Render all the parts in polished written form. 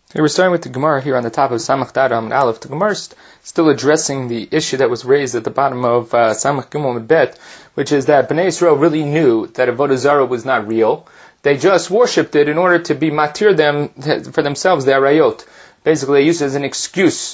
We're starting with the Gemara here on the top of Samach Dad Amud Aleph. The Gemara is still addressing the issue that was raised at the bottom of Samach Gimel Amud Bet, which is that Bnei Yisrael really knew that Avodah Zarah was not real. They just worshipped it in order to be matir them for themselves, the arayot. Basically, they used it as an excuse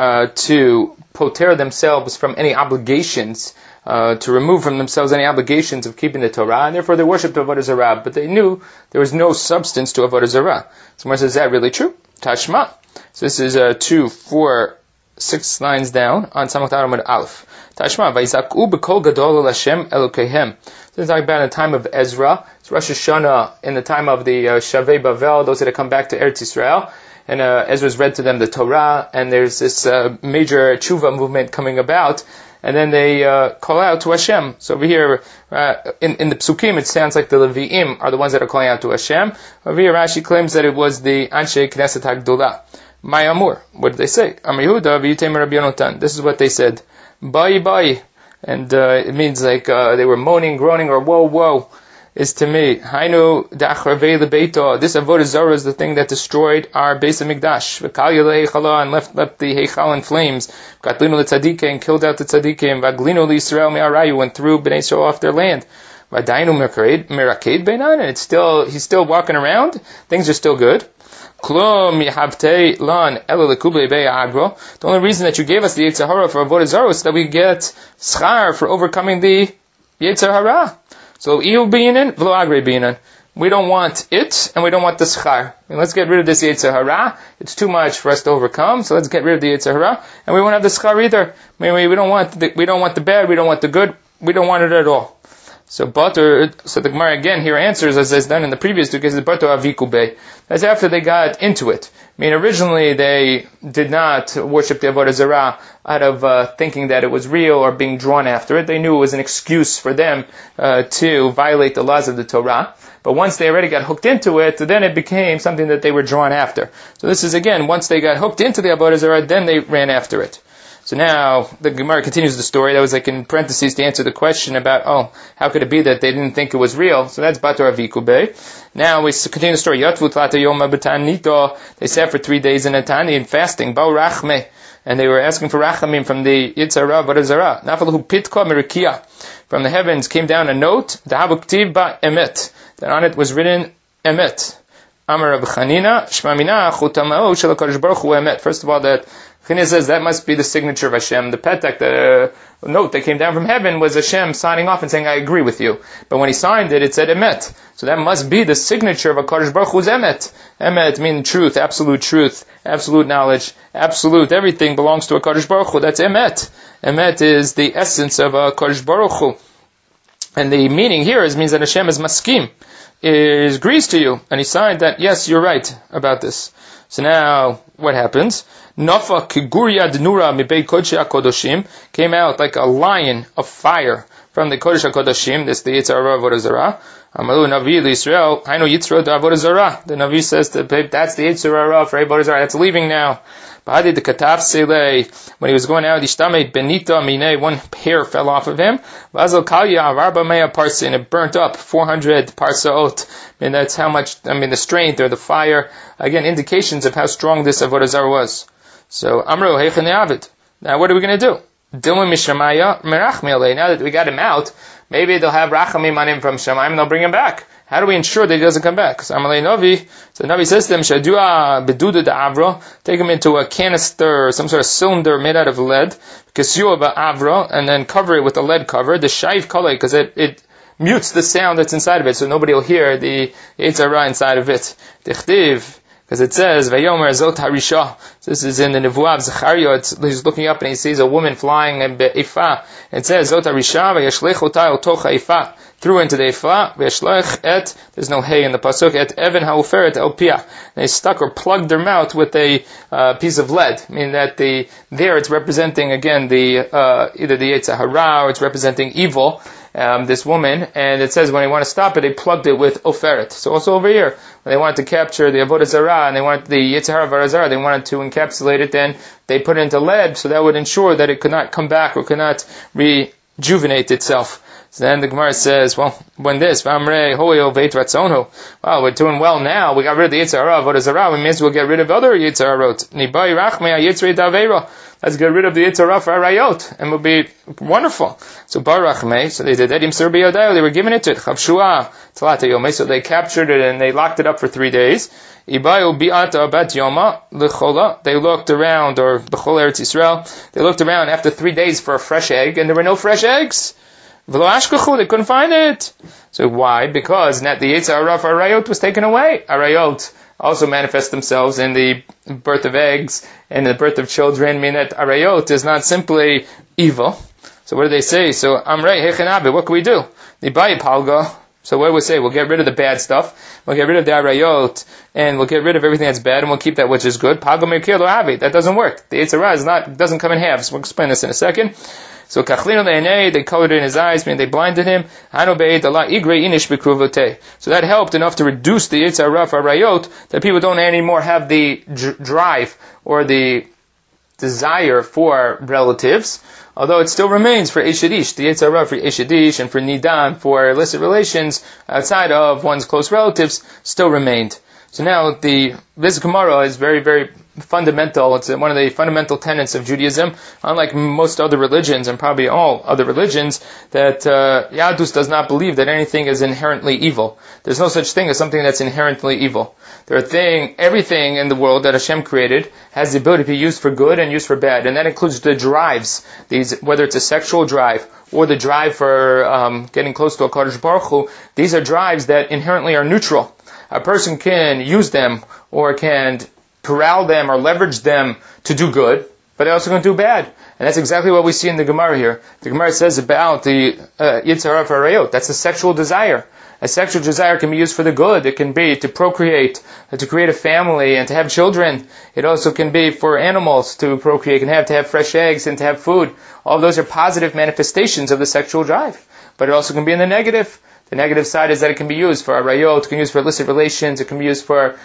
to poter themselves from any obligations, to remove from themselves any obligations of keeping the Torah, and therefore they worshipped Avodah Zarah, but they knew there was no substance to Avodah Zarah. So Gemara says, is that really true? Tashma. So this is 2, 4, 6 lines down on Samach Dad Amud Aleph. Tashma. Vayizak'u b'kol gadol el Hashem Elokehem. This is talking about in the time of Ezra. It's Rosh Hashanah in the time of the Shavei Bavel, those that have come back to Eretz Yisrael. And Ezra's read to them the Torah, and there's this major tshuva movement coming about. And then they call out to Hashem. So over here, in the Psukim, it sounds like the Levi'im are the ones that are calling out to Hashem. Over here, Rashi claims that it was the Anshe Knesset HaGdolah. Mayamur. What did they say? Amar Yehuda v'yitem Rabbi Yonotan. This is what they said. Bye bye. And it means like they were moaning, groaning, or whoa, whoa. Is to me, Hainu da'achrevei lebeito. This Avodah Zarah is the thing that destroyed our Beis Hamikdash. V'kal yelei heichalah, and left the heichal in flames. V'katlinu letzadikei, and killed out the tzadikim. V'aglinu liYisrael me'arayu, and threw Bnei Yisrael off their land. V'adainu meraked beinan, and he's still walking around. Things are still good. Klum yihavtei lan ela lekubei be'agro. The only reason that you gave us the Yetzer Hara for Avodah Zarah is that we get schar for overcoming the Yetzer Hara. So, iu bi'inin, v'lo agre bi'inin. We don't want it, and we don't want the schar. Let's get rid of this Yetzer Hara. It's too much for us to overcome, so let's get rid of the Yetzer Hara. And we won't have the schar either. We don't want the bad, we don't want the good, we don't want it at all. So the Gemara again here answers, as is done in the previous two cases, Bato Avikube. That's after they got into it. Originally they did not worship the Avodah Zarah out of thinking that it was real or being drawn after it. They knew it was an excuse for them to violate the laws of the Torah. But once they already got hooked into it, then it became something that they were drawn after. So this is again, once they got hooked into the Avodah Zarah, then they ran after it. So now, the Gemara continues the story. That was like in parentheses to answer the question about, how could it be that they didn't think it was real? So that's Bator Avikube. Now we continue the story. Yatvu tlata yoma b'tanito. They sat for 3 days in a tani and fasting. Ba'u rachme. And they were asking for rachamim from the Yetzer Hara Avodah Zarah. Nafalahu pitka merikia. From the heavens came down a note. Dahabu ktiv ba emet. That on it was written emet. Amar Rabbi Chanina. Shmamina chutamao shel HaKadosh Baruch Hu emet. First of all, that Chanina says that must be the signature of Hashem. The petak, the note that came down from heaven was Hashem signing off and saying, I agree with you. But when he signed it, it said emet. So that must be the signature of HaKadosh Baruch Hu's emet. Emet means truth, absolute knowledge, absolute everything belongs to HaKadosh Baruch Hu. That's emet. Emet is the essence of HaKadosh Baruch Hu. And the meaning here means that Hashem is maskim, is agrees to you. And he signed that, yes, you're right about this. So now, what happens? Nafa kiguria denura mibei kodesh HaKodoshim, came out like a lion of fire from the Kodesh HaKodoshim, this the Yetzer Hara Avodah Zarah. Amalu Navi Yisrael, Hainu Yitzro da Avodah Zarah. The Navi says that that's the Yetzer Hara for Avodah Zarah, that's leaving now. Ba'adi the Katav Selei, when he was going out, Ishtame Benita Minei, one hair fell off of him. Vazal Kalya Arba Mea Parsa, and it burnt up 400 Parsaot. And that's how much, the strength or the fire, again, indications of how strong this Avodah Zarah was. So, Amru Heichen Yavid. Now what are we going to do? Dilma Mishamaya Merachmi Alei. Now that we got him out, maybe they'll have Rachamim on him from Shemaim and they'll bring him back. How do we ensure that he doesn't come back? So Amalei Novi, so Navi says to them, Shadua Beduda Avro, take him into a canister, some sort of cylinder made out of lead, Kasua Avro, and then cover it with a lead cover, the Shaiv Kalei, because it mutes the sound that's inside of it, so nobody will hear the Yetzer Hara inside of it. Dichtiv, because it says, Vayomer Zot Harisha. So this is in the Nevuah of Zechariah. He's looking up and he sees a woman flying in Be'ifah. It says, Zot Harisha, Vayashlech Ota El Toch Ha'ifah. Threw into the Ifah, Vayashlech Et, there's no hay in the Pasuk, Et Even Ha'uferet El Piyah. They stuck or plugged their mouth with a piece of lead. Meaning that there it's representing again either the Yetzer Hara or it's representing evil. This woman, and it says when they want to stop it, they plugged it with oferet. So also over here, when they wanted to capture the Avodah Zarah, and they wanted the Yetzer Hara Avodah Zarah, they wanted to encapsulate it, then they put it into lead, so that would ensure that it could not come back or could not rejuvenate itself. So then the Gemara says, well, when this, wow, we're doing well now, we got rid of the Yetzer Hara, Avodah Zarah, we may as well get rid of other Yetzer Harot. Let's get rid of the Yetzer Hara for Arayot, and we'll be wonderful. So Barachmei, so they did that, they were giving it to it, Chavshua, Talata Yomei, so they captured it and they locked it up for 3 days. Ibayu bi'ata bat yoma l'chola. They looked around, or b'chol Eretz Yisrael, they looked around after 3 days for a fresh egg, and there were no fresh eggs. V'lo ashkachu, they couldn't find it. So why? Because the Yetzer Hara for Arayot was taken away. Arayot also manifest themselves in the birth of eggs and the birth of children, meaning that Arayot is not simply evil. So what do they say? So Amrei Hechenabe, what can we do? Nibayi Palga. So what do we say? We'll get rid of the bad stuff. We'll get rid of the Arayot, and we'll get rid of everything that's bad, and we'll keep that which is good. Palga Me'kir Lo Avi. That doesn't work. The Yetzer Hara doesn't come in halves. We'll explain this in a second. So Kachlino Le'enei, they colored it in his eyes, meaning they blinded him. Hano Be'ed Allah Igrei Inish B'kruvotei. So that helped enough to reduce the Yetzer Hara for Arayot, that people don't anymore have the drive or the desire for relatives, although it still remains for Eshedish, the Yetzer Hara for Eshedish and for Nidan, for illicit relations outside of one's close relatives, still remained. So now this Gemara is very, very fundamental. It's one of the fundamental tenets of Judaism. Unlike most other religions, and probably all other religions, that Yadus does not believe that anything is inherently evil. There's no such thing as something that's inherently evil. Everything in the world that Hashem created has the ability to be used for good and used for bad, and that includes the drives. Whether it's a sexual drive or the drive for getting close to HaKadosh Baruch Hu, these are drives that inherently are neutral. A person can use them or can corral them or leverage them to do good, but they also can do bad. And that's exactly what we see in the Gemara here. The Gemara says about the Yetzer Hara for Arayot. That's a sexual desire. A sexual desire can be used for the good. It can be to procreate, to create a family, and to have children. It also can be for animals to procreate, to have fresh eggs, and to have food. All of those are positive manifestations of the sexual drive. But it also can be in the negative. The negative side is that it can be used for Arayot, it can be used for illicit relations, it can be used for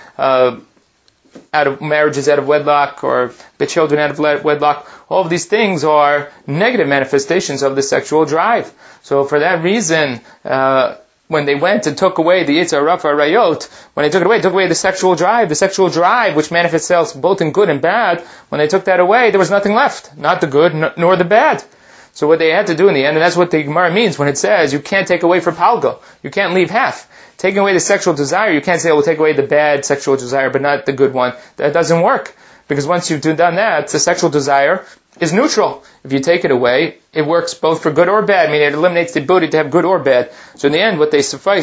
marriages out of wedlock, or the children out of wedlock. All of these things are negative manifestations of the sexual drive. So for that reason, when they went and took away the Yetzer Hara for Arayot, when they took away the sexual drive which manifests itself both in good and bad, when they took that away, there was nothing left. Not the good, nor the bad. So what they had to do in the end, and that's what the Gemara means when it says, you can't take away for Palga. You can't leave half. Taking away the sexual desire, you can't say, we'll take away the bad sexual desire, but not the good one. That doesn't work. Because once you've done that, the sexual desire is neutral. If you take it away, it works both for good or bad, meaning it eliminates the ability to have good or bad. So in the end, what they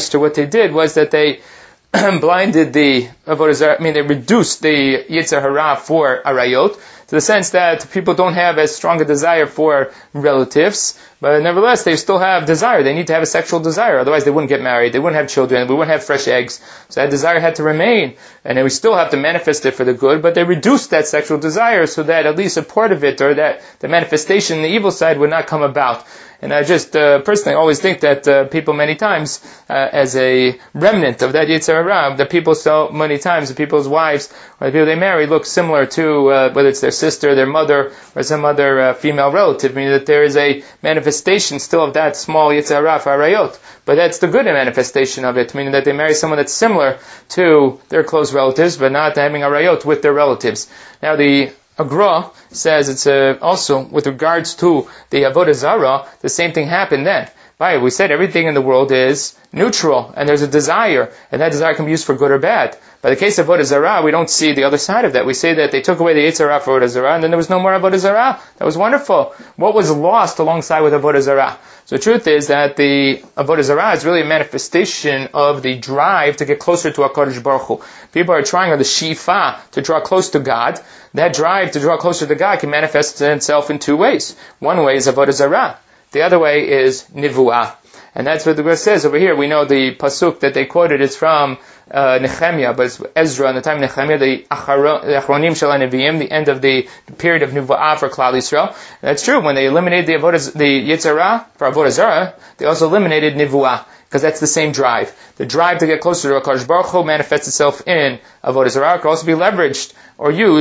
did was that they blinded the Avodah Zarah, they reduced the Yetzer Hara for Arayot, to the sense that people don't have as strong a desire for relatives, but nevertheless they still have desire. They need to have a sexual desire, otherwise they wouldn't get married, they wouldn't have children, we wouldn't have fresh eggs. So that desire had to remain, and then we still have to manifest it for the good, but they reduced that sexual desire so that at least a part of it, or that the manifestation, the evil side, would not come about. And I just personally always think that people many times, as a remnant of that Yetzer Hara, that people so many times, the people's wives or the people they marry look similar to whether it's their sister, their mother, or some other female relative, meaning that there is a manifestation still of that small Yetzer Hara for Arayot. But that's the good manifestation of it, meaning that they marry someone that's similar to their close relatives, but not having Arayot with their relatives. Now the Agra says it's also with regards to the Avodah Zarah, the same thing happened then. Right, we said everything in the world is neutral, and there's a desire, and that desire can be used for good or bad. By the case of Avodah Zarah, we don't see the other side of that. We say that they took away the Yetzer Hara for Avodah Zarah, and then there was no more Avodah Zarah. That was wonderful. What was lost alongside with Avodah Zarah? So the truth is that the Avodah Zarah is really a manifestation of the drive to get closer to HaKadosh Baruch Hu. People are trying, or the shifa, to draw close to God. That drive to draw closer to God can manifest itself in two ways. One way is Avodah Zarah. The other way is Nivu'ah. And that's what the Gemara says over here. We know the pasuk that they quoted is from Nehemiah, but it's Ezra, in the time of Nehemiah, the Achronim Shel HaNeviim, the end of the period of Nivu'ah for Klal Yisrael. And that's true. When they eliminated the Yetzer Hara for Avodah Zarah, they also eliminated Nivu'ah, because that's the same drive. The drive to get closer to HaKadosh Baruch Hu manifests itself in Avodah Zarah. It can also be leveraged or used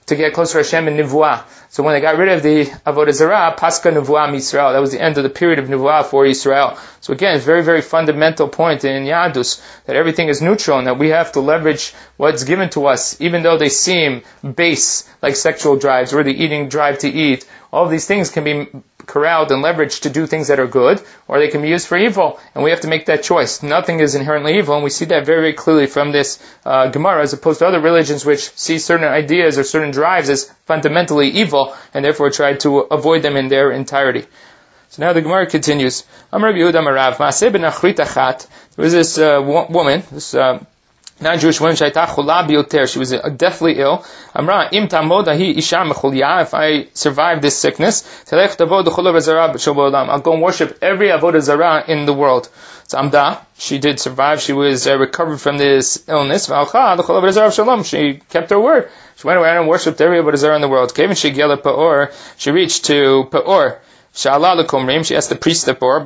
to get closer to Hashem in Nivuah. So when they got rid of the Avodah Zarah, Pascha Nivuah Yisrael, that was the end of the period of Nivuah for Yisrael. So again, it's a very, very fundamental point in Yadus, that everything is neutral and that we have to leverage what's given to us, even though they seem base, like sexual drives, or the eating drive to eat. All of these things can be corralled and leveraged to do things that are good, or they can be used for evil, and we have to make that choice. Nothing is inherently evil, and we see that very, very clearly from this Gemara, as opposed to other religions which see certain ideas or certain drives as fundamentally evil, and therefore try to avoid them in their entirety. So now the Gemara continues. Amar Rabbi Yehuda Marav, Maaseh ben Achrit Achat. There was this woman, this non-Jewish woman, Shaita Chula Bioter. She was deathly ill. Amra, Im Tamod Ahi Isha Mechulya. If I survive this sickness, Telech Tavod Chol Avodah Zarah B'Shel B'Olam. I'll go and worship every Avodah Zarah in the world. So Amda, she did survive. She was recovered from this illness. V'Alcha L'Chol Avodah Zarah B'Shalom. She kept her word. She went around and worshipped every Avodah Zarah in the world. Kevin Shigela Peor. She reached to Peor. Sha'ala l'komrim, she asked the priest of Peor,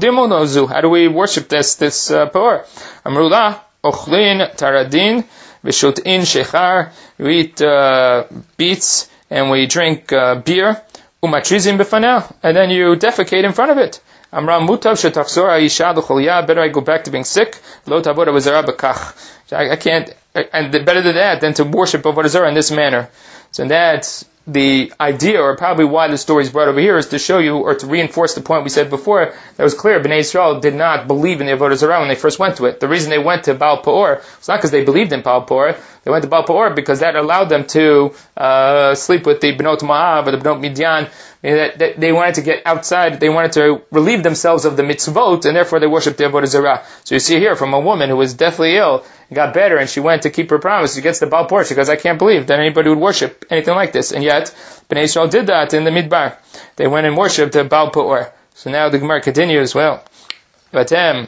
how do we worship this Peor? Amrullah, ochlin taradin, v'shot'in shechar, we eat beets, and we drink beer, umatrizim b'fanel, and then you defecate in front of it. Amram mutav shetachzor ha'isha l'cholya, better I go back to being sick, lo tavod avodah zarah b'kach. I can't, and better than that, than to worship avodah zarah in this manner. So that's the idea, or probably why the story is brought over here, is to show you, or to reinforce the point we said before, that was clear. Bnei Yisrael did not believe in the Avodah Zarah when they first went to it. The reason they went to Baal Peor was not because they believed in Baal Peor. They went to Baal Peor because that allowed them to sleep with the Bnot Moab or the Bnot Midian. That they wanted to get outside, they wanted to relieve themselves of the mitzvot, and therefore they worshipped the Avodah Zarah. So you see here from a woman who was deathly ill, got better, and she went to keep her promise. She gets to Baal Peor, she goes, I can't believe that anybody would worship anything like this. And yet, Bnei Yisrael did that in the Midbar. They went and worshipped Baal Peor. So now the Gemara continues, well, Bnei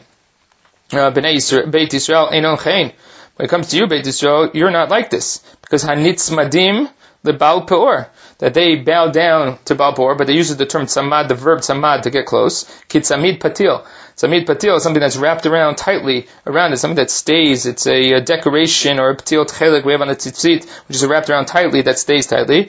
Yisrael, Beit Yisrael, Einon Chein. When it comes to you, Beit Yisrael, you're not like this. Because Hanitzmadim, the Baal Peor, that they bow down to Baal Peor, but they use the term tzamad, the verb tzamad, to get close. Kitzamid patil. Tzamid patil is something that's wrapped around tightly around it, something that stays. It's a decoration, or a patil tchelik we have on the tzitzit, which is wrapped around tightly, that stays tightly.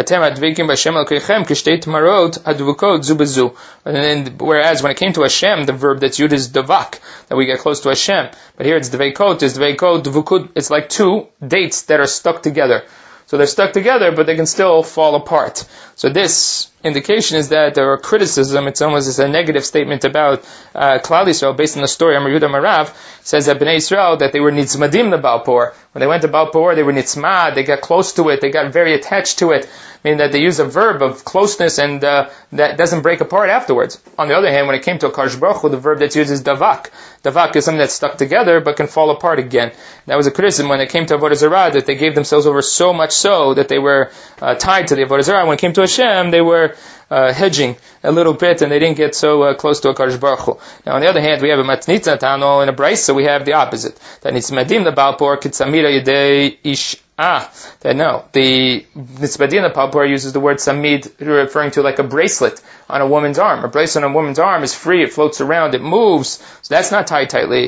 And then, whereas when it came to Hashem, the verb that's used is davak, that we get close to Hashem. But here it's dveikot, dvukut, it's like two dates that are stuck together. So they're stuck together, but they can still fall apart. So this indication is that there are criticism, it's almost as a negative statement about Klal Yisrael, based on the story Amar Yehuda Marav, says that Bnei Yisrael, that they were nitzmadim to Baal Peor. When they went to Baal Peor, they were nitzmad, they got close to it, they got very attached to it, meaning that they use a verb of closeness, and that doesn't break apart afterwards. On the other hand, when it came to Akash Baruch Hu, the verb that's used is davak. Davak is something that's stuck together, but can fall apart again. That was a criticism when it came to Avodah Zarah, that they gave themselves over so much so that they were tied to the Avodah Zarah. When it came to Hashem, they were hedging a little bit, and they didn't get so close to Akash Baruch Hu. Now, on the other hand, we have a Matnitza Tano in a Bryce, so we have the opposite. That Nitzmadim the Baal Peor Kitzamira Yedei Ish. No. The Nitzmadim the Baal Peor uses the word samid, referring to like a bracelet on a woman's arm. A bracelet on a woman's arm is free, it floats around, it moves. So that's not tied tightly.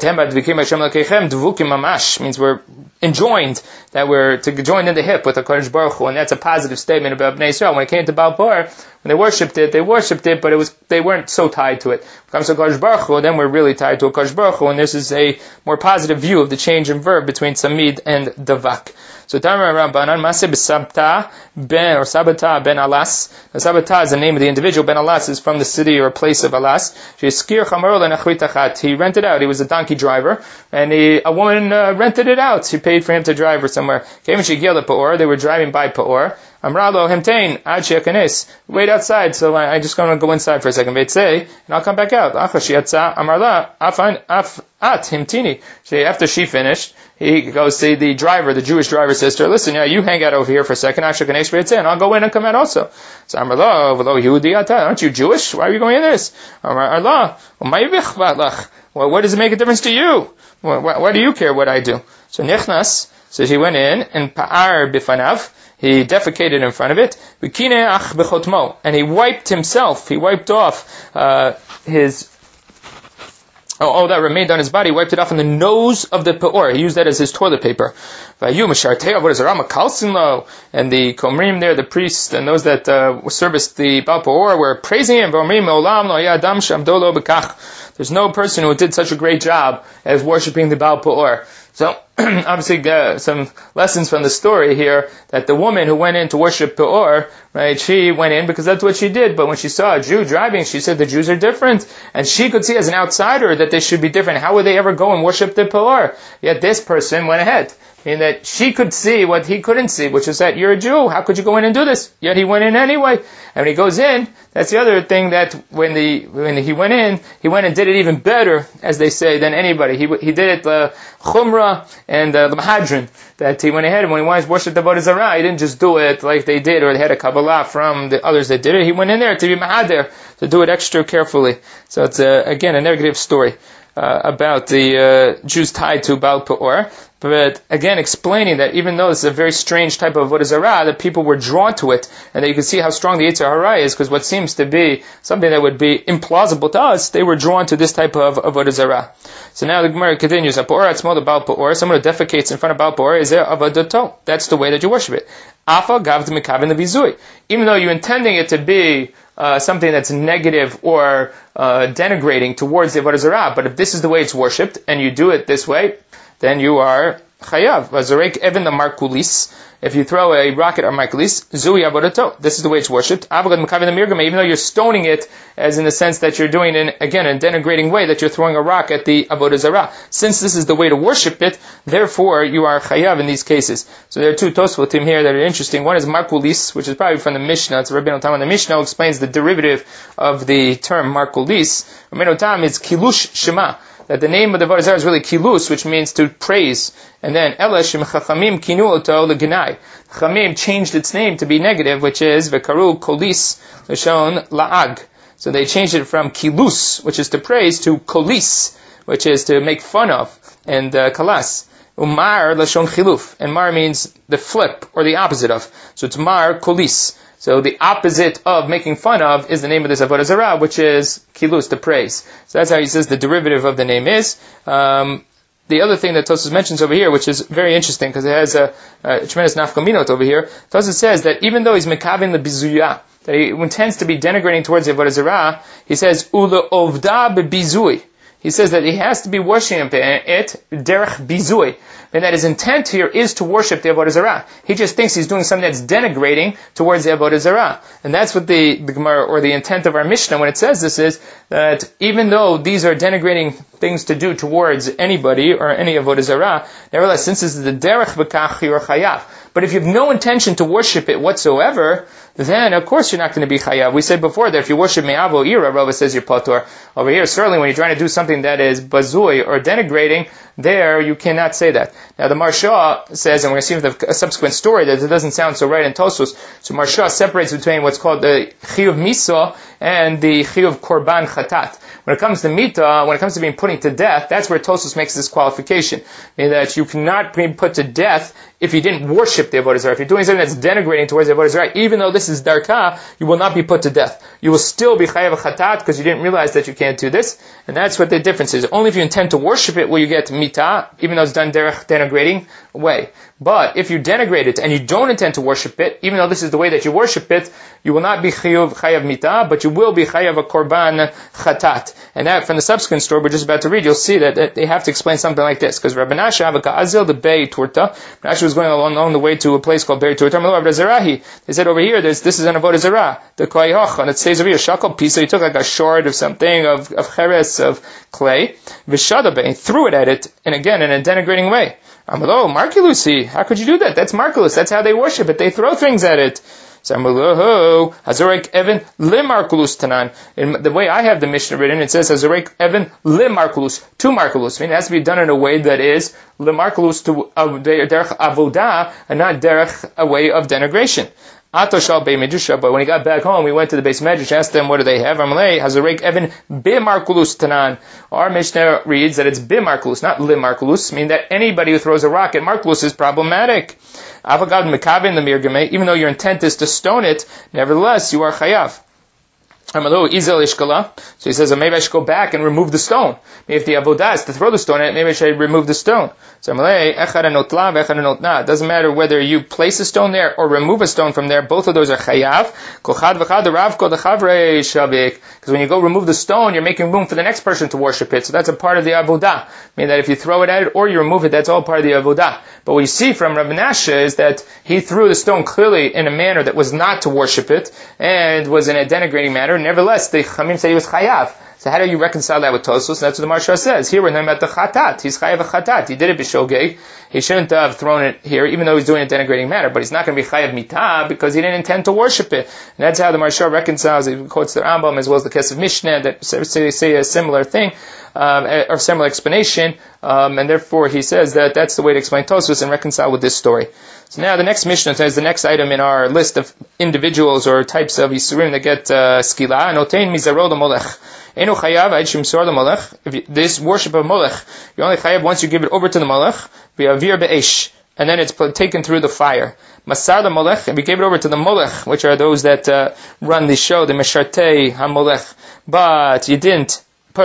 Means we're enjoined, that we're to join in the hip with the Kodesh Baruch Hu, and that's a positive statement about Bnei Yisrael. When it came to Baal Peor, when they worshipped it, but they weren't so tied to it. When it comes to Kodesh Baruch Hu, then we're really tied to a Kodesh Baruch Hu, and this is a more positive view of the change in verb between samid and davak. So Tamar Rabbanan Maseh b'Sabta ben, or Sabata ben Alas. Now, Sabata is the name of the individual. Ben Alas is from the city or place of Alas. He rented out. He was a donkey driver, and a woman rented it out. She paid for him to drive her somewhere. They were driving by Peor. Amralo hemtein ad she'akanes. Wait outside, so I just gonna go inside for a second. Veitzei, and I'll come back out. Achashiyatza amarla afan af at himtini. After she finished, he goes to the driver, the Jewish driver sister. Listen, you hang out over here for a second. Achashiyakanes veitzei, and I'll go in and come out also. So Amrlo v'lo Yehudi ata. Aren't you Jewish? Why are you going in this? Amrlo, u'mayivich v'lach. Well, what does it make a difference to you? Why do you care what I do? So Nichnas, so she went in and pa'ar bifanav. He defecated in front of it. And he wiped himself. He wiped off his that remained on his body, wiped it off on the nose of the peor. He used that as his toilet paper. And the Komrim there, the priests and those that serviced the Baal Peor were praising him. There's no person who did such a great job as worshiping the Baal Peor. So, obviously, some lessons from the story here, that the woman who went in to worship Peor, right, she went in because that's what she did, but when she saw a Jew driving, she said the Jews are different, and she could see as an outsider that they should be different. How would they ever go and worship the Peor? Yet this person went ahead. In that she could see what he couldn't see, which is that you're a Jew. How could you go in and do this? Yet he went in anyway. And when he goes in, that's the other thing, that when he went in and did it even better, as they say, than anybody. He did it Chumrah and the Mahadran, that he went ahead and when he wanted to worship the Avodah Zarah, he didn't just do it like they did, or they had a Kabbalah from the others that did it. He went in there to be Mahader, to do it extra carefully. So it's again a negative story about the Jews tied to Baal Peor. But again, explaining that even though this is a very strange type of Avodah Zarah, that people were drawn to it, and that you can see how strong the Yetzer Hara is, because what seems to be something that would be implausible to us, they were drawn to this type of Avodah Zarah. So now the Gemara continues, someone who defecates in front of Baal Peor, is there Avodato? That's the way that you worship it. Afa gavd mikaven lebizui. Even though you're intending it to be something that's negative or denigrating towards the Avodah Zarah, but if this is the way it's worshipped, and you do it this way, then you are chayav. Vazarek even the markulis. If you throw a rocket or markulis, zui avodato. This is the way it's worshipped. Avogad mekavin the mirgame. Even though you're stoning it, as in the sense that you're doing in a denigrating way, that you're throwing a rock at the avodah zarah. Since this is the way to worship it, therefore you are chayav in these cases. So there are two tosfotim here that are interesting. One is markulis, which is probably from the Mishnah. It's Rabbeinu Tam. The Mishnah explains the derivative of the term markulis. Rabbeinu Tam is kilush shema. That the name of the Avodah Zarah is really kilus, which means to praise. And then, Elashim Chachamim Kinu Oto Legenai. Chachamim changed its name to be negative, which is Vekaru Kolis Lashon La'ag. So they changed it from kilus, which is to praise, to kolis, which is to make fun of, and kalas. Umar Lashon Chiluf. And mar means the flip, or the opposite of. So it's mar kolis. So the opposite of making fun of is the name of this Avodah Zarah, which is kilus, to praise. So that's how he says the derivative of the name is. The other thing that Tosfos mentions over here, which is very interesting, because it has a tremendous nafkaminot over here, Tosfos says that even though he's mekavin lebizuya, that he intends to be denigrating towards the Avodah Zarah, he says, ula ovda bebizui. He says that he has to be worshiping it derech bizui, and that his intent here is to worship the Avodah Zarah. He just thinks he's doing something that's denigrating towards the Avodah Zarah. And that's what the Gemara, or the intent of our Mishnah when it says this, is that even though these are denigrating things to do towards anybody or any Avodah Zarah, nevertheless, since this is the derech b'kach, you're chayav. But if you have no intention to worship it whatsoever, then of course you're not going to be chayav. We said before that if you worship me'avo ira, Rava says you're patur. Over here, certainly when you're trying to do something that is bazui or denigrating, there you cannot say that. Now the Marsha says, and we're going to see with a subsequent story, that it doesn't sound so right in Tosfos. So Marsha separates between what's called the chiyuv misa and the chiyuv korban chatat. When it comes to mita, when it comes to being put to death, that's where Tosfos makes this qualification. Meaning that you cannot be put to death if you didn't worship the Avodah Zarah. If you're doing something that's denigrating towards the Avodah Zarah, even though this is darka, you will not be put to death. You will still be chayav chatat because you didn't realize that you can't do this. And that's what the difference is. Only if you intend to worship it will you get mita, even though it's done denigrating way. But if you denigrate it and you don't intend to worship it, even though this is the way that you worship it, you will not be chayav mita, but you will be chayav a korban chatat. And that, from the subsequent story we're just about to read, you'll see that they have to explain something like this. Because Rabbi Nasha Azil the Bei Turta, Nasha was going along the way to a place called Bei Turta. They said over here, this is an Avodah Zarah, the Koyhoch, and it says over here, Shakal Pisa, he took like a shard of something, of cheres, of clay, Vishadabe, and threw it at it, and again, in a denigrating way. Amalo, Markilusi, how could you do that? That's Markulus, that's how they worship it, they throw things at it. Samuloho, Hazorek Evan Limarkulus Tanan. In the way I have the Mishnah written, it says Hazorek Evan Limarkulus, to Markulus. I mean, it has to be done in a way that is Limarkulus to derech avodah, and not derech a way of denigration. Atoshal Bei Medrash, but when he got back home, we went to the base Medrash, asked them, what do they have? Amalei, Hazorek Evan Bimarkulus Tanan. Our Mishnah reads that it's Bimarkulus, not Limarkulus, meaning that anybody who throws a rock at Markulus is problematic. Avagad Mekavin the Mirgame, even though your intent is to stone it, nevertheless, you are chayav. So he says, maybe I should go back and remove the stone. Maybe if the avodah is to throw the stone at it, maybe I should remove the stone. So it doesn't matter whether you place a stone there or remove a stone from there, both of those are chayav. Because when you go remove the stone, you're making room for the next person to worship it. So that's a part of the avodah. Meaning that if you throw it at it or you remove it, that's all part of the avodah. But what you see from Rav Menashe is that he threw the stone clearly in a manner that was not to worship it and was in a denigrating manner. Nevertheless, the Chamim said he was chayav. So how do you reconcile that with Tosfos? That's what the Maharsha says. Here we're talking about the chatat. He's chayav a chatat. He did it b'shogeg. He shouldn't have thrown it here, even though he's doing it in a denigrating manner. But he's not going to be chayav mitah because he didn't intend to worship it. And that's how the Maharsha reconciles. He quotes the Rambam as well as the Kesef Mishnah that say a similar thing. Or similar explanation, and therefore he says that that's the way to explain Tosfos and reconcile with this story. So now the next Mishnah says the next item in our list of individuals or types of Yisurim that get skila, notein mizaro l'molech. Enu chayav aid shimsor l'molech. This worship of molech, you only chayav once you give it over to the molech, v'yavir be'esh, and then it's taken through the fire. Masar l'molech, if you gave it over to the molech, which are those that run the show, the meshartei ha-molech, but you didn't.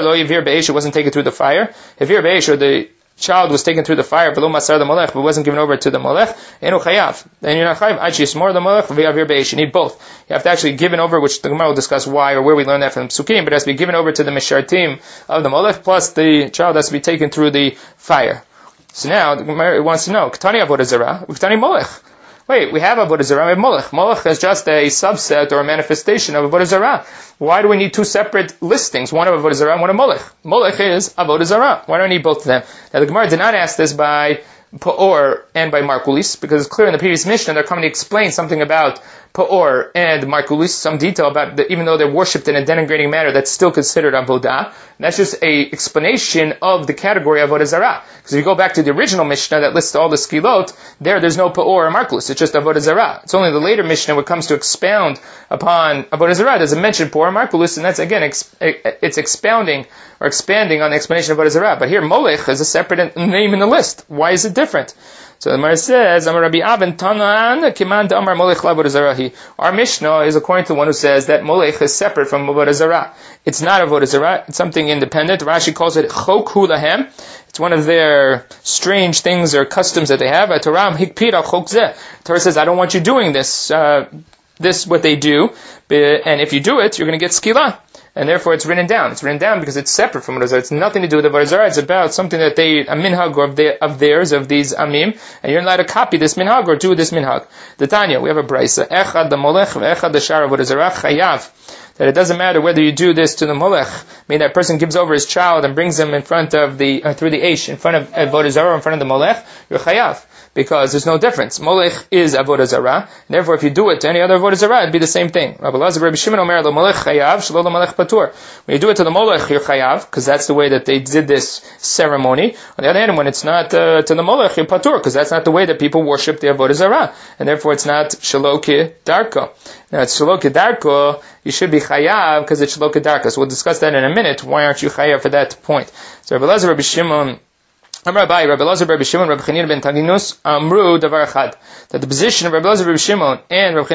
It wasn't taken through the fire. If or the child was taken through the fire, below masar the molech, but wasn't given over to the molech, enu chayav. Then you're not chayav. Actually, smor the molech v'yavir beish. You need both. You have to actually give it over, which the Gemara will discuss why or where we learn that from Psukim, but it has to be given over to the mishartim of the molech, plus the child has to be taken through the fire. So now the Gemara wants to know: Ketani avodah zarah, Ketani molech. Wait, we have avodah zarah, we have molech. Molech is just a subset or a manifestation of avodah zarah. Why do we need two separate listings? One of avodah zarah and one of molech. Molech is avodah zarah. Why do I need both of them? Now the Gemara did not ask this by Pa'or and by Markulis, because it's clear in the previous Mishnah they're coming to explain something about Pa'or and Markulis, some detail about that even though they're worshipped in a denigrating manner, that's still considered avodah. And that's just a explanation of the category of avodah zarah. Because if you go back to the original Mishnah that lists all the skilot, there's no Pa'or or Markulis, it's just avodah zarah. It's only the later Mishnah when it comes to expound upon avodah zarah doesn't mention Pa'or or Markulis, and that's again, it's expounding or expanding on the explanation of avodah zarah. But here, molech is a separate name in the list. Why is it different? So the Gemara says, Amar Rabbi Aben Tanan Kiman Amar Molech Avodah Zarah. Our Mishnah is according to the one who says that molech is separate from avodah zarah. It's not avodah zarah; it's something independent. Rashi calls it chok hu lahem. It's one of their strange things or customs that they have. Torah hikpid al chok zeh. Torah says, I don't want you doing this. This what they do, and if you do it, you're going to get skila. And therefore it's written down. It's written down because it's separate from avodah zarah. It's nothing to do with avodah zarah. It's about something that a minhag of theirs, of these amim, and you're not allowed to copy this minhag or do this minhag. The Tanya, we have a brisa. Echad the molech, echad the shar avodah zarah, chayav. That it doesn't matter whether you do this to the molech, meaning that person gives over his child and brings him in front of through the eish, in front of avodah zarah, in front of the molech, you're chayav. Because there's no difference. Molech is avodah zarah. Therefore, if you do it to any other avodah zarah, it'd be the same thing. Rabbi Elazar, Rabbi Shimon Omer, lo molech chayav, shelo lo molech patur. When you do it to the molech, you're chayav, because that's the way that they did this ceremony. On the other hand, when it's not to the molech, you're patur, because that's not the way that people worship the avodah zarah. And therefore, it's not shelo kedarko. Now, it's shelo kedarko, you should be chayav, because it's shelo kedarko. So we'll discuss that in a minute. Why aren't you chayav for that point? So Rabbi Elazar, Rabbi Shimon, Rabbi Elazar, Rabbi Shimon, Rabbi Chanina ben Taginus, Amru davar echad. That the position of Rabbi Elazar, Rabbi Shimon, and Rabbi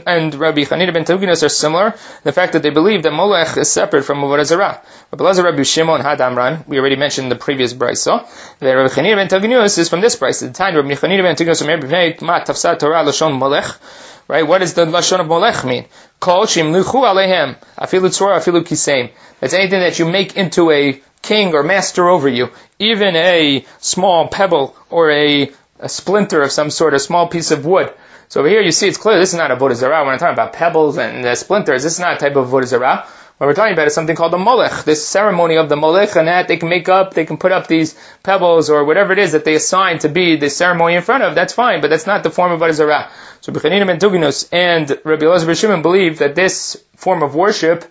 Chanina ben Taginus are similar. The fact that they believe that molech is separate from avodah zarah. Rabbi Elazar, Rabbi Shimon had Amran. We already mentioned the previous brisa. The Rabbi Chanina ben Taginus is from this brisa. The time Rabbi Chanina ben Taginus, Ma tafsat Torah lashon molech. Right? What does the lashon of molech mean? Kol shimluchu alehem afilu tzor afilu kiseim. That's anything that you make into a king or master over you, even a small pebble or a splinter of some sort, a small piece of wood. So over here you see it's clear this is not avodah zarah. When I'm talking about pebbles and splinters, this is not a type of avodah zarah. What we're talking about is something called the molech, this ceremony of the molech, and that they can put up these pebbles or whatever it is that they assign to be the ceremony in front of. That's fine, but that's not the form of avodah zarah. So Rabbi Chanina ben Taginus and Rabbi Elazar ben Shimon believe that this form of worship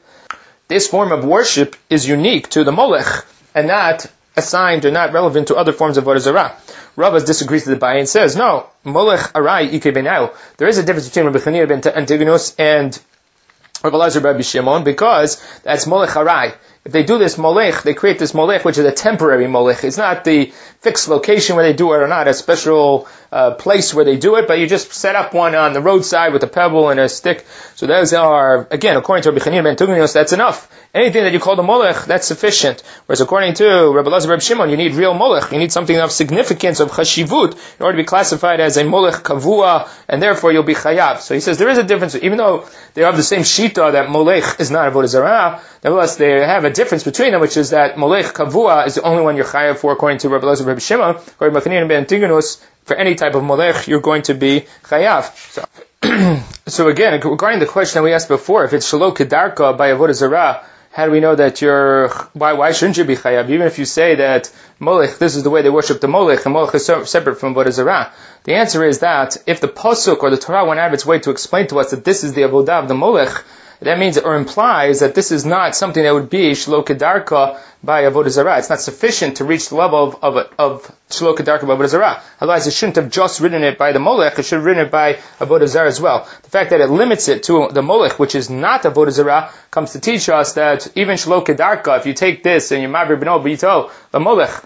is unique to the molech and not assigned or not relevant to other forms of avodah zarah. Rabbah disagrees with the Abai and says, no, molech arai ike benau. There is a difference between Rabbi Chanina ben Taginus and Rabbi Elazar ben Shimon because that's molech arai. if they do this molech, they create this molech, which is a temporary molech. It's not the fixed location where they do it, or not a special place where they do it, but you just set up one on the roadside with a pebble and a stick. So those are, again, according to Rabbi Chanina ben Tugnios, that's enough. Anything that you call the molech, that's sufficient. Whereas according to Rabbi Elazar Reb Shimon, you need real molech. You need something of significance, of chashivut, in order to be classified as a molech kavua, and therefore you'll be chayav. So he says there is a difference, even though they have the same shita that molech is not avodah zarah, nevertheless they have a difference between them, which is that molech kavua is the only one you're chayav for, according to Rabbi Elazar Reb Shimon. According to Rabbi Chanina ben Tugnios, for any type of molech, you're going to be chayav. So again, regarding the question that we asked before, if it's shelo kedarka by avodah zarah, how do we know that why shouldn't you be chayav? Even if you say that molech, this is the way they worship the molech, and molech is separate from avodah zarah. The answer is that if the pasuk or the Torah went out of its way to explain to us that this is the avodah of the molech, that means or implies that this is not something that would be shelo kedarka by avodah zarah. It's not sufficient to reach the level of shelo kedarka by avodah zarah. Otherwise, it shouldn't have just written it by the molech. It should have written it by avodah zarah as well. The fact that it limits it to the molech, which is not avodah zarah, comes to teach us that even shelo kedarka, if you take this and you mavir b'no b'ito the molech,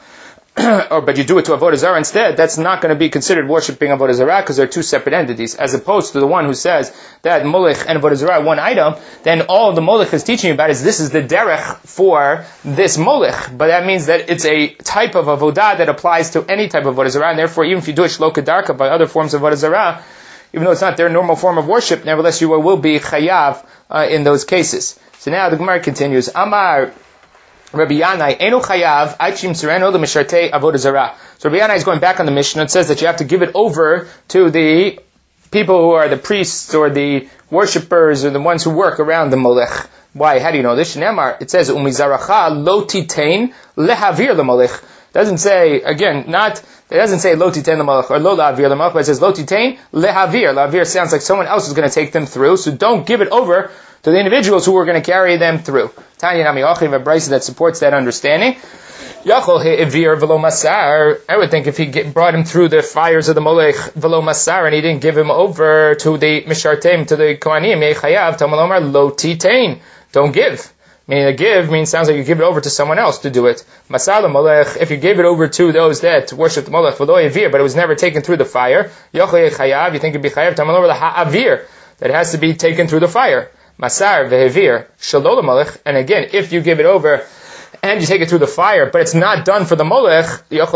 but you do it to avodah zarah instead, that's not going to be considered worshiping avodah zarah because they're two separate entities. As opposed to the one who says that molech and avodah zarah are one item, then all the molech is teaching you about is this is the derech for this molech. But that means that it's a type of avodah that applies to any type of avodah zarah, and therefore even if you do it shelo kedarka by other forms of avodah zarah, even though it's not their normal form of worship, nevertheless you will be chayav in those cases. So now the Gemara continues. Amar Rabbi Yanai, Enu Chayav, Aichim Sereno, the Mishartei Avodah Zarah. So Rabbi Yanai is going back on the Mishnah and says that you have to give it over to the people who are the priests or the worshippers or the ones who work around the Molech. Why? How do you know this? Shneamar, it says, Umizaracha lo titain lehavir the Molech. It doesn't say, again, it doesn't say lo titain the Molech or lo lahavir the Molech, but it says lo titain lehavir. Lahavir sounds like someone else is going to take them through, so don't give it over to the individuals who are going to carry them through. Tanya Nami Achiv, a brisa that supports that understanding. Yachol he'ivir v'lo masar. I would think if he brought him through the fires of the molech v'lo masar, and he didn't give him over to the mishartem, to the kohanim, yechayav tamalomar lo titain. Don't give. Meaning to give means sounds like you give it over to someone else to do it. Masar the molech, if you gave it over to those that worship the molech v'lo yivir, but it was never taken through the fire, yachol yechayav, you think it'd be chayav tamalomar la ha'avir, that it has to be taken through the fire. Masar vehevir shalol molech, and again, if you give it over and you take it through the fire, but it's not done for the molech, you have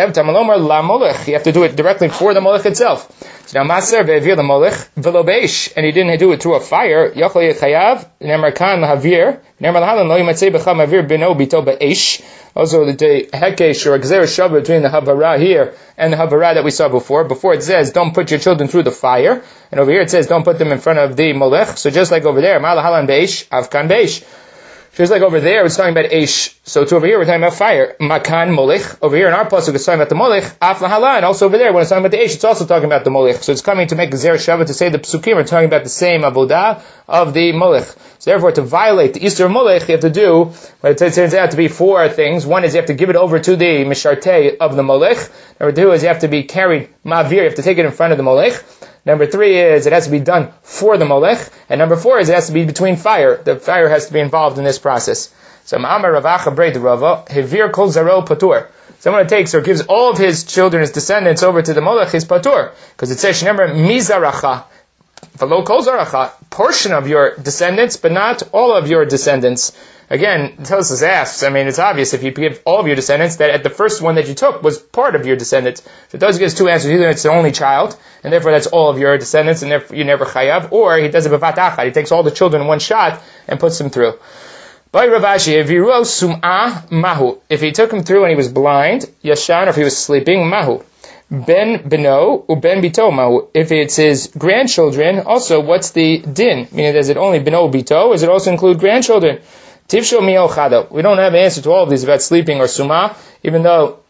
to do it directly for the molech itself. So now Masar vehevir the molech velo beish, and he didn't do it through a fire. Yochel yechayav nemar kan lahavir nemar lahalan lo yimatzei b'cha mavir b'no bito b'eish. Also, the hekesh or gzer shavah between the havara here and the havara that we saw before. Before it says, don't put your children through the fire. And over here it says, don't put them in front of the molech. So just like over there, malahalan beish, avkan beish. Just like over there, it's talking about eish. So to over here, we're talking about fire. Makan molech. Over here in our pasuk, it's talking about the molech. Af lahalan. Also over there, when it's talking about the eish, it's also talking about the molech. So it's coming to make gzer shavah to say the psukim are talking about the same avodah of the molech. So therefore, to violate the Easter molech, you have to do, well, it turns out to be four things. One is you have to give it over to the mishartei of the molech. Number two is you have to be carried mavir, you have to take it in front of the molech. Number three is it has to be done for the molech. And number four is it has to be between fire. The fire has to be involved in this process. So Ma'amar Ravacha Brei Rava, Hevir Kol Zaro Patur. Someone who takes or gives all of his children, his descendants, over to the molech is patur. Because it says, Shnemer Mizaracha. V'lo kol zaracha, portion of your descendants, but not all of your descendants. Again, Tosfos asks, I mean, it's obvious if you give all of your descendants, that at the first one that you took was part of your descendants. So Tosfos gives two answers. Either it's the only child, and therefore that's all of your descendants, and therefore you never chayav, or he does it b'vat achad. He takes all the children in one shot and puts them through. By Rav Ashi, Eviru sum'ah mahu. If he took him through and he was blind, yashan, or if he was sleeping, mahu. Ben beno uben bito mahu. If it's his grandchildren, also what's the din? Meaning, does it only beno bito, or does it also include grandchildren? Tivsho miochado. We don't have an answer to all of these about sleeping or sumah, even though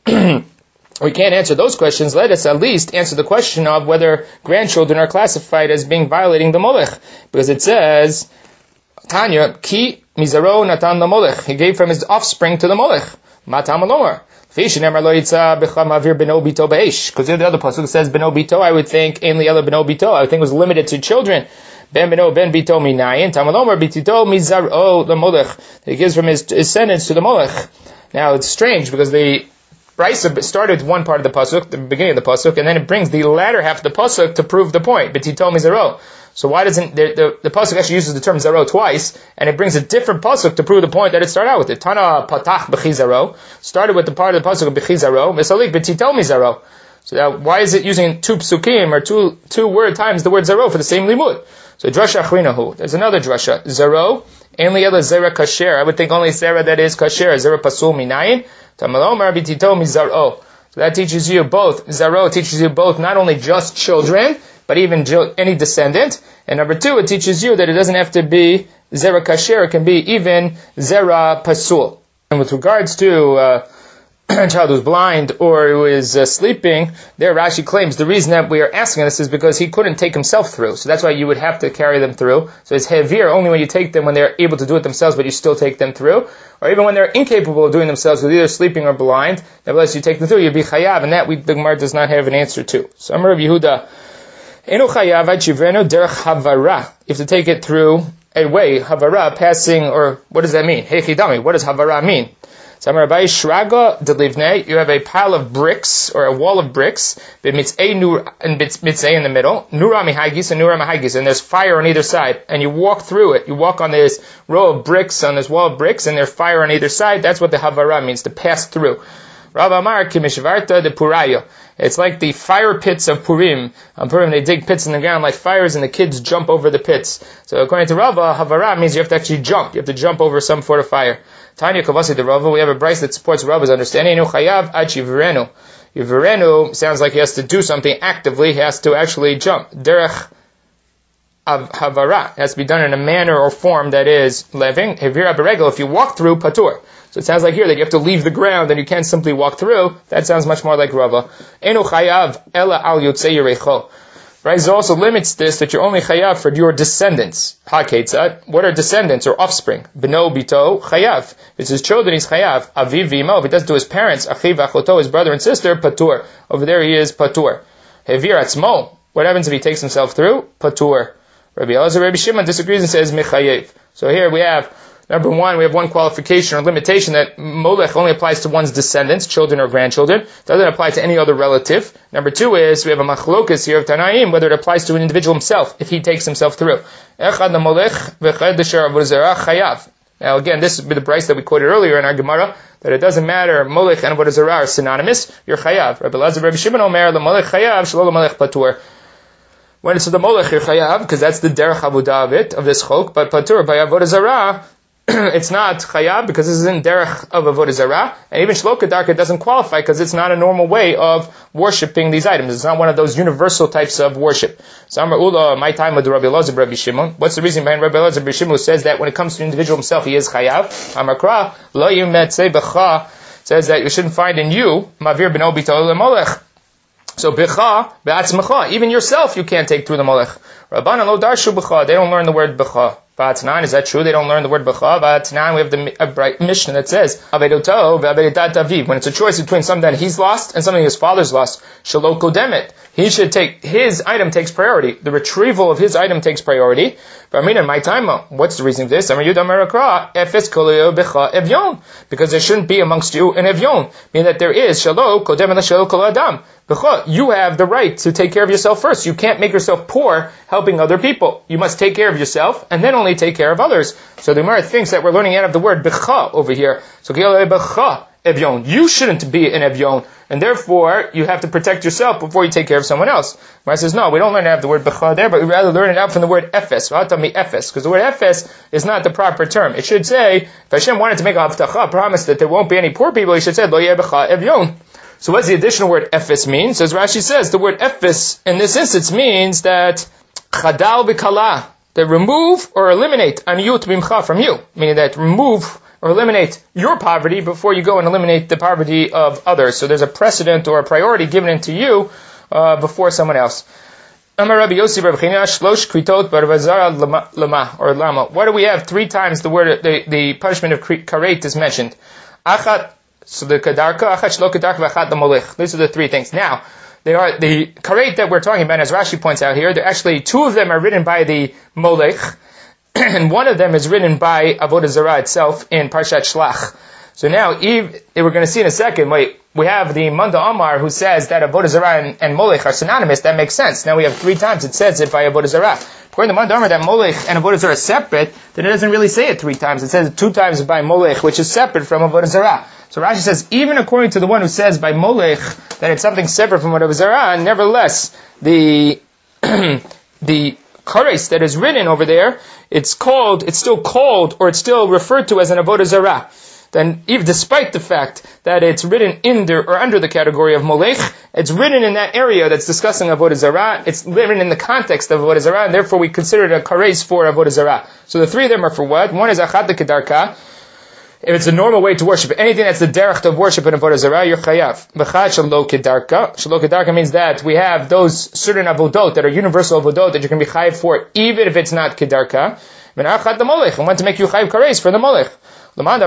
we can't answer those questions. Let us at least answer the question of whether grandchildren are classified as being violating the molech, because it says, Tanya, ki mizaro natan la molech. He gave from his offspring to the molech. Matam alomar. Because the other pasuk says beno bito, I would think ainli ela beno bito. I would think it was limited to children. Ben beno ben bito minayin. Tamalomer bitito mizaro lemolech. He gives from his descendants to the molech. Now it's strange because the Brisa started one part of the pasuk, the beginning of the pasuk, and then it brings the latter half of the pasuk to prove the point. Bitito mizaro. So why doesn't the pasuk actually uses the term zaro twice, and it brings a different pasuk to prove the point that it started out with it? Tana patach b'chizaro started with the part of the pasuk of b'chizaro. Misalik b'tito mizaro. So now, why is it using two psukim or two word times the word zaro for the same limud? So drasha achrinahu. There's another drasha. Zaro ainli ela zera kasher. I would think only zera that is kasher. Zera pasul minayin. Tamalomer b'tito mizaro. So that teaches you both. Zaro teaches you both not only just children, but even any descendant. And number two, it teaches you that it doesn't have to be zera kasher, it can be even zera pasul. And with regards to a child who's blind or who is sleeping, there Rashi claims the reason that we are asking this is because he couldn't take himself through. So that's why you would have to carry them through. So it's hevir only when you take them when they're able to do it themselves, but you still take them through. Or even when they're incapable of doing themselves, with either sleeping or blind, nevertheless you take them through, you'd be chayav, and that the Gemara does not have an answer to. So Amar Rav Yehuda, you have to take it through a way, havara, passing, or what does that mean? Hechidami, what does havara mean? You have a pile of bricks, or a wall of bricks, and mitzvah in the middle, nura mihagis and nura mahagis, and there's fire on either side, and you walk through it. You walk on this row of bricks, on this wall of bricks, and there's fire on either side. That's what the havara means, to pass through. Rav Amar kimishvarta de purayo. It's like the fire pits of Purim. On Purim, they dig pits in the ground like fires, and the kids jump over the pits. So according to Rava, havara means you have to actually jump. You have to jump over some sort of fire. Tanya Kavasi de Rava, we have a brayse that supports Rava's understanding. Chayav ad yivrenu. Yivrenu sounds like he has to do something actively. He has to actually jump. Derech havara. It has to be done in a manner or form that is living. Hevira beregel. If you walk through, patur. So it sounds like here that you have to leave the ground and you can't simply walk through. That sounds much more like Rava. Enu chayav ela al yotzei yirecho. Right, so also limits this that you're only chayav for your descendants. Ha-ketzad. What are descendants or offspring? Beno bito chayav. If it's his children, he's chayav. Aviv v'imo. If it does to his parents, achiv achoto, his brother and sister, patur. Over there he is patur. Hevir atzmo. What happens if he takes himself through? Patur. Rabbi Elazar, Rabbi Shimon disagrees and says mechayev. So here we have, number one, we have one qualification or limitation that molech only applies to one's descendants, children or grandchildren. It doesn't apply to any other relative. Number two is, we have a machlokas here of Tanaim, whether it applies to an individual himself, if he takes himself through. Echad molech v'echad l'shar avodah chayav. Now again, this would be the brayse that we quoted earlier in our Gemara, that it doesn't matter, molech and avodah zarah are synonymous, you're chayav. Rabbi Elazar, Rabbi Shimon omer, the molech chayav, shelo l'molech patur. When it's the molech, you're chayav, because that's the derech avodah of it, of this chok, but patur, by avodah zarah, it's not chayav because this isn't derech of avodah zarah, and even shlo kedarka doesn't qualify because it's not a normal way of worshipping these items. It's not one of those universal types of worship. So Amar Ula, my time with Rabbi Elazar, Rabbi Shimon. What's the reason behind Rabbi Elazar, Rabbi Shimon, who says that when it comes to the individual himself, he is chayav? Amar Kra, lo yimetzei b'cha, says that you shouldn't find in you mavir b'no b'tol lemolech. So b'cha b'atzmecha, even yourself you can't take through the molech. Rabbanan lo darshu b'cha, they don't learn the word b'cha. Ba'atnan, is that true? They don't learn the word b'cha. Ba'atnan, we have the bright Mishnah that says, Avedoto ve'avedat aviv. When it's a choice between something that he's lost and something his father's lost, shelo kodemet. He should take, his item takes priority. The retrieval of his item takes priority. But I mean, in my time, what's the reason of this? Because there shouldn't be amongst you an evyon. Meaning that there is, shelo kodemet shelo kol adam. You have the right to take care of yourself first. You can't make yourself poor helping other people. You must take care of yourself and then only take care of others. So the Gemara thinks that we're learning out of the word b'cha over here. So evyon. You shouldn't be an evyon, and therefore you have to protect yourself before you take care of someone else. Gemara says no, we don't learn out of the word b'cha there, but we rather learn it out from the word efes. Because the word efes is not the proper term. It should say, if Hashem wanted to make a haftacha, promise that there won't be any poor people, he should say lo yeh b'cha evyon. So what does the additional word efes mean? So as Rashi says, the word efes in this instance means that chadal v'kala, that remove or eliminate aniyut bimcha from you, meaning that remove or eliminate your poverty before you go and eliminate the poverty of others. So there's a precedent or a priority given to you before someone else. Amar Rabbi Yossi Rabbi China shlosh kritot barvazara lama or lama. Why do we have three times the word the punishment of karet is mentioned? Achat, so the kadarka, achat shlo kadarka, v'achat the molech. These are the three things. Now, They are the karet that we're talking about, as Rashi points out here. They're actually, two of them are written by the molech, and one of them is written by Avodah Zarah itself in Parshat Shlach. So now, we're going to see in a second, we have the Manda Amar who says that Avodah Zarah and Molech are synonymous. That makes sense. Now we have 3 times it says it by Avodah Zarah. According to Manda Amar that Molech and Avodah Zarah are separate, then it doesn't really say it 3 times. It says it 2 times by Molech, which is separate from Avodah Zarah. So Rashi says, even according to the one who says by Molech that it's something separate from Avodah Zarah, nevertheless, the kares that is written over there, it's still called, or it's still referred to as an Avodah Zarah. Then, even despite the fact that it's written under the category of Molech, it's written in that area that's discussing Avodah Zarah, it's written in the context of Avodah Zarah, and therefore we consider it a kares for Avodah Zarah. So the 3 of them are for what? One is Achad Kedarka. If it's a normal way to worship, anything that's the derech of worship in Avodah Zarah, you're chayav. V'chad shelo kedarka. Shelo kedarka means that we have those certain avodot that are universal avodot that you can be chayav for, even if it's not kedarka. V'nachad the molech, and want to make you chayav kares for the molech. According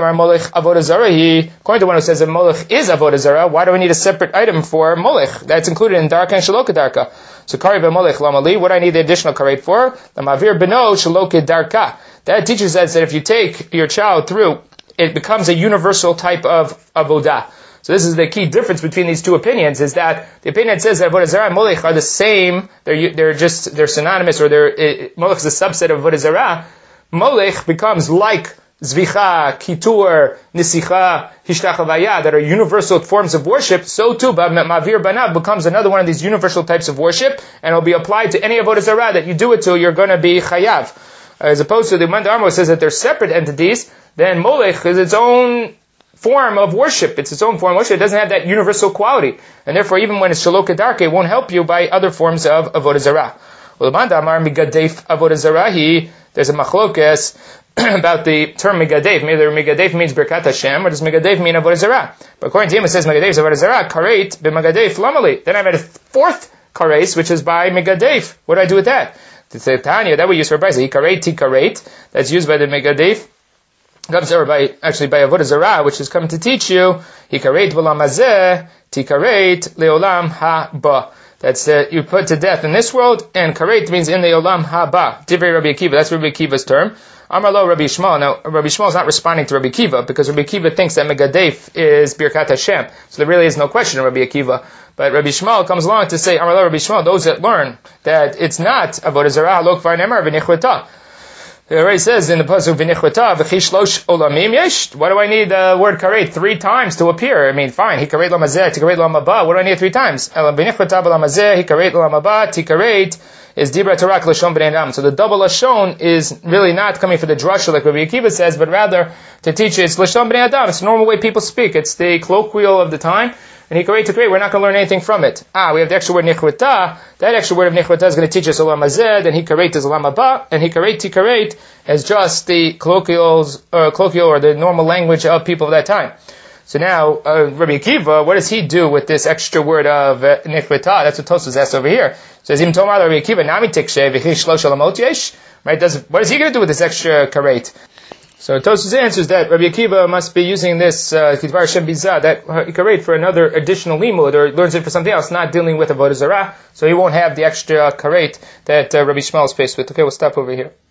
to one who says that molech is avodah zarah, why do we need a separate item for molech? That's included in darka and shelo kedarka. So kari v'molech lamali, what do I need the additional karet for? The mavir beno shelo kedarka. That teaches us that if you take your child through, it becomes a universal type of avodah. So this is the key difference between these 2 opinions, is that the opinion that says that avodah zarah and molech are the same, they're synonymous, or molech is a subset of avodah zarah. Molech becomes like Zvicha, Kitur, Nisicha, Hishtachavaya, that are universal forms of worship. So too, Mavir Banav becomes another one of these universal types of worship, and it'll be applied to any Avodah Zarah that you do it to, you're going to be Chayav. As opposed to the Manda Amar says that they're separate entities, then Molech is its own form of worship. It's its own form of worship. It doesn't have that universal quality. And therefore, even when it's Shelo Kedarka, it won't help you by other forms of Avodah Zarah. Well, the Manda Amar Migadef Avodah Zarah, there's a machlokes about the term Migadef. Either Migadef means Birkat Hashem, or does Migadef mean Avodah Zarah? But according to him, it says Migadef is Avodah Zarah, Karet, b'Migadef Lamali. Then I've had a 4th Kares, which is by Migadef. What do I do with that? To say Tanya, that we use for Brisa. Hikaret, Tikaret, that's used by the Migadef. Comes over by Avodah Zarah, which is coming to teach you, Hikaret v'lamazeh, Tikaret leolam haba. That's you put to death in this world, and karet means in the olam haba. Divrei Rabbi Akiva, that's Rabbi Akiva's term. Amar lo Rabbi Shmuel. Now, Rabbi Shmuel is not responding to Rabbi Akiva, because Rabbi Akiva thinks that Megadef is Birkat Hashem. So there really is no question in Rabbi Akiva. But Rabbi Shmuel comes along to say, Amar lo Rabbi Shmuel, those that learn that it's not Avodah Zarah, lo kvar nemar v'nichvata. It already says in the pasuk v'nichvata v'chishlosh olamim yesh. Why do I need the word karet 3 times to appear? I mean, fine. Hikaret lamazeh, tikaret lamaba. What do I need 3 times? V'nichvata v'lamazeh, hikaret lamaba, tikaret is dibra tarak lashon b'nei adam. So the double lashon is really not coming for the drasha like Rabbi Akiva says, but rather to teach it's lashon b'nei adam. It's the normal way people speak. It's the colloquial of the time. And hikaret to create, we're not going to learn anything from it. We have the extra word nichvata. That extra word of nichvata is going to teach us olam hazeh, and hikaret is olam haba, and hikaret tikaret is just the colloquial or the normal language of people of that time. So now, Rabbi Akiva, what does he do with this extra word of nichvata? That's what Tosfos asked over here. It says, Im tomar Rabbi Akiva, nami tikshe v'chish shlosh olamot yesh. Right? What is he going to do with this extra karet? So Tosfos answers that Rabbi Akiva must be using this Kidvar Hashem Bizah, that karet, for another additional limud, or learns it for something else, not dealing with Avodah Zarah, so he won't have the extra karet that Rabbi Shmuel is faced with. Okay, we'll stop over here.